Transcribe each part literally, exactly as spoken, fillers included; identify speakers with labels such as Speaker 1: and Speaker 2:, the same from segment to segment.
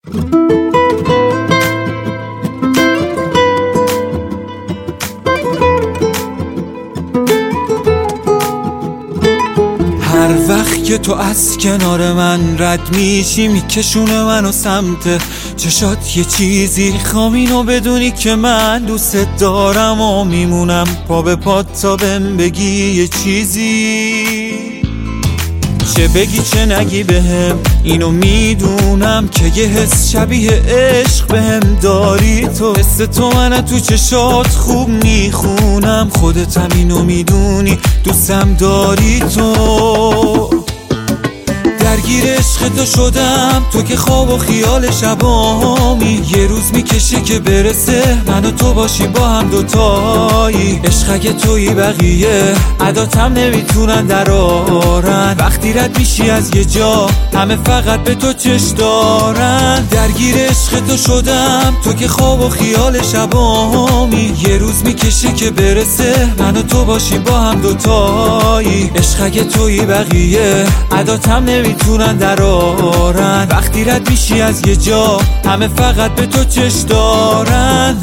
Speaker 1: هر وقت که تو از کنار من رد میشی میکشونه منو سمت چشات یه چیزی خوام اینو بدونی که من دوست دارم و میمونم پا به پات تا بهم بگی یه چیزی، چه بگی چه نگی بهم اینو میدونم که یه حس شبیه عشق بهم داری تو. حس تو منو تو چشات خوب میخونم، خودت هم اینو میدونی دوستم داری تو. درگیر عشق تو شدم تو که خواب و خیال شبامی، یه روز میکشه که برسه من و تو باشیم با هم دوتایی. عشق اگه تویی بقیه عداتم نمیتونن درارن، وقتی رد میشی از یه جا همه فقط به تو چش دارن. درگیر عشق تو شدم تو که خواب و خیال شبامی، یه روز میکشه که برسه من و تو باشیم با هم دوتایی. عشق اگه تویی بقیه عداتم نمیتونن درارن، وقتی رد میشی از یه جا همه فقط به تو چش دارن.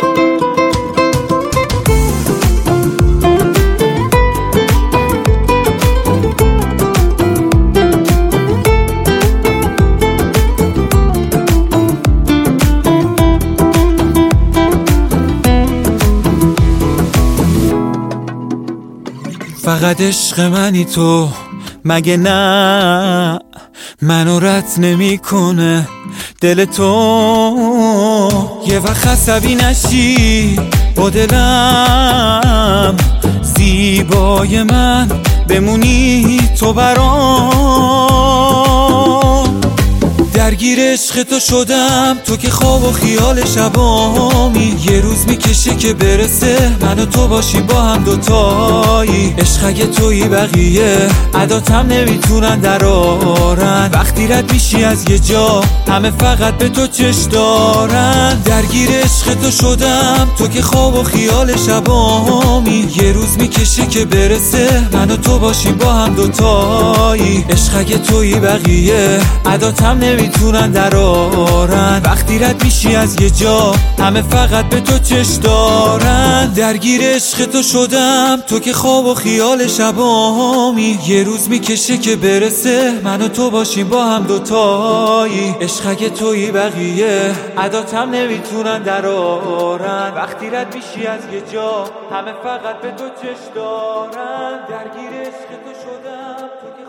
Speaker 1: فقط عشق منی تو مگه نه؟ منو رد نمی کنه دل تو، یه وقت عصبی نشی با دلم، زیبای من بمونی تو برام. درگیر عشق تو شدم تو که خواب و خیال شبامی، یه روز میکشه که برسه من و تو باشیم با هم دوتایی. عشق اگه تویی بقیه عداتم نمیتونن درارن، وقتی رد میشی از یه جا همه فقط به تو چش دارن. درگیر عشق تو شدم تو که خواب و خیال شبامی، یه روز میکشه که برسه من و تو باشیم با هم دوتایی. عشق اگه تویی بقیه عداتم نمیتونن درارن، وقتی رد میشی از یه جا همه فقط به تو چش دارن. درگیر عشق تو شدم تو که خواب و خیال شبامی، یه روز میکشه که برسه من و تو باشیم با هم دوتایی. عشق اگه تویی بقیه عداتم نمیتونن درارن، وقتی رد میشی از یه جا همه فقط به تو چش دارن. درگیر عشق تو شدم تو که